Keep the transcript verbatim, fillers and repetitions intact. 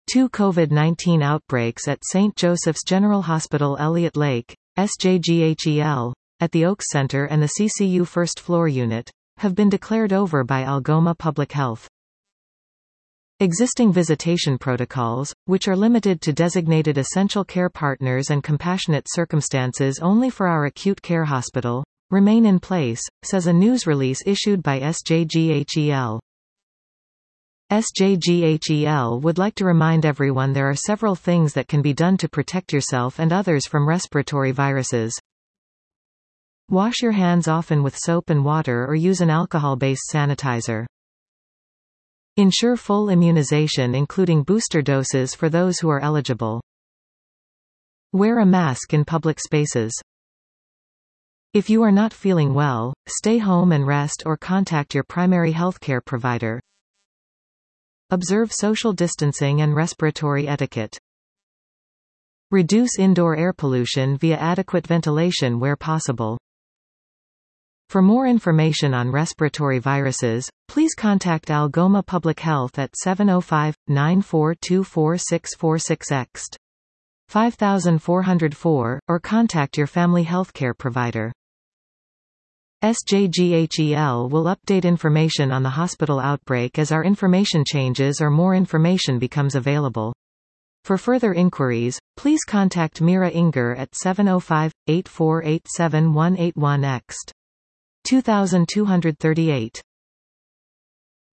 Two COVID nineteen outbreaks at Saint Joseph's General Hospital Elliott Lake, S J G H E L, at the Oaks Center and the C C U First Floor Unit, have been declared over by Algoma Public Health. Existing visitation protocols, which are limited to designated essential care partners and compassionate circumstances only for our acute care hospital, remain in place, says a news release issued by S J G H E L. S J G H E L would like to remind everyone there are several things that can be done to protect yourself and others from respiratory viruses. Wash your hands often with soap and water or use an alcohol-based sanitizer. Ensure full immunization including booster doses for those who are eligible. Wear a mask in public spaces. If you are not feeling well, stay home and rest or contact your primary healthcare provider. Observe social distancing and respiratory etiquette. Reduce indoor air pollution via adequate ventilation where possible. For more information on respiratory viruses, please contact Algoma Public Health at seven oh five, nine four two four six four six X five four zero four, or contact your family healthcare provider. S J G H E L will update information on the hospital outbreak as our information changes or more information becomes available. For further inquiries, please contact Mira Inger at seven oh five, eight four eight seven one eight one X two two three eight.